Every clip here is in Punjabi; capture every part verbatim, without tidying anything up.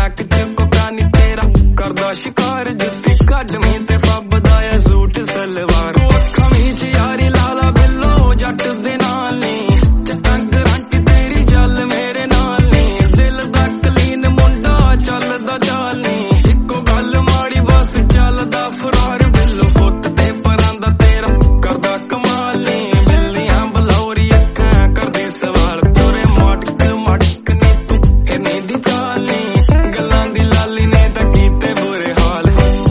ਨੱਕ ਚ ਕੋਕਾ ਨੀ ਤੇਰਾ ਕਰਦਾ ਸ਼ਿਕਾਰ ਜੁੱਤੀ ਕੱਢਵੀਂ ਤੇ ਫੱਬਦਾ ਏ ਸੂਟ ਸਲਵਾਰ ਅੱਖਾਂ ਵਿੱਚ ਯਾਰੀ ਲਾਲਾ ਬਿੱਲੋ ਜੱਟ ਦੇ ਨਾਲ ਨੀ ਜੱਟਾਂ ਗਰੰਟੀ ਤੇਰੀ ਚੱਲ ਮੇਰੇ ਨਾਲ ਨੀ ਦਿਲ ਦਾ ਕਲੀਨ ਮੁੰਡਾ ਚੱਲਦਾ ਚਾਲ ਨੀ ਇੱਕੋ ਗੱਲ ਮਾੜੀ ਬਸ ਚੱਲਦਾ ਫਰਾਰ ਬਿੱਲੋ ਪੁੱਤ ਤੇ ਪਰਾਂ ਦਾ ਤੇਰਾ ਕਰਦਾ ਕਮਾਲ ਨੀ ਬਿੱਲੀਆਂ ਬਲੌਰੀ ਅੱਖਾਂ ਕਰਦੇ ਸਵਾਲ ਤੁਰੇ ਮਟਕ ਮਟਕ ਨੀ ਤੂੰ ਇਹਨੇ ਦੀ ਚਾਲ ਨੀ ਗੱਲਾਂ ਦੀ ਲਾਲੀ ਨੇ ਤਾਂ ਕੀਤੇ ਬੁਰੇ ਹਾਲ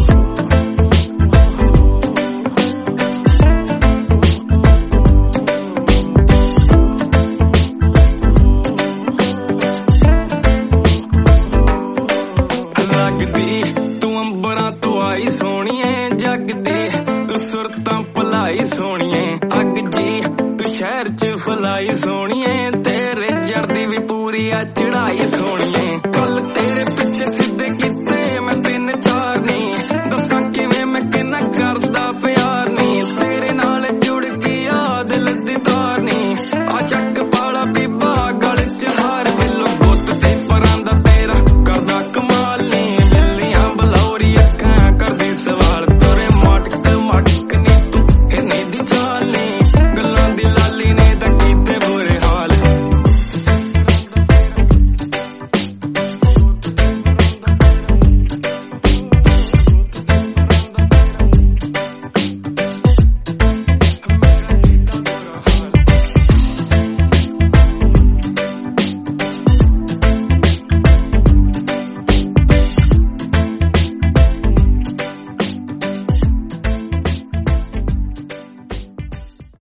ਲੱਗਦੀ ਤੂੰ ਅੰਬਰਾਂ ਤੋਂ ਆਈ ਸੋਹਣੀਏ ਜਗਦੀ ਤੂੰ ਸੁਰਤਾਂ ਭਲਾਈ ਸੋਹਣੀਏ ਅੱਗ ਜੀ ਤੂੰ ਸ਼ਹਿਰ ਚ ਫਲਾਈ ਸੋਹਣੀਏ ਤੇਰੇ ਜੜਦੀ ਵੀ ਪੂਰੀ ਆ ਚੜਾਈ ਸੋਹਣੀਏ ਕੱਲ